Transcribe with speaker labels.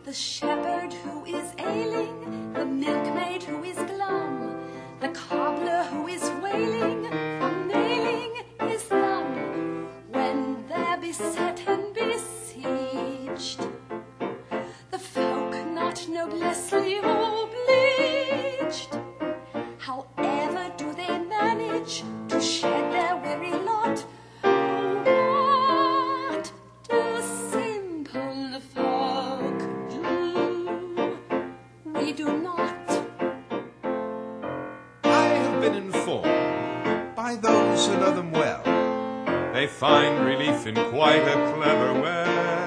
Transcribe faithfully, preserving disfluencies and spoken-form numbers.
Speaker 1: The shepherd who is ailing, the milkmaid who is glum, the cobbler who is wailing from nailing his thumb, when they're beset and besieged, the folk not noblessly obliged, however do they manage to shed their weary lot? What do simple folk do? We do not.
Speaker 2: I have been informed by those who know them well, they find relief in quite a clever way.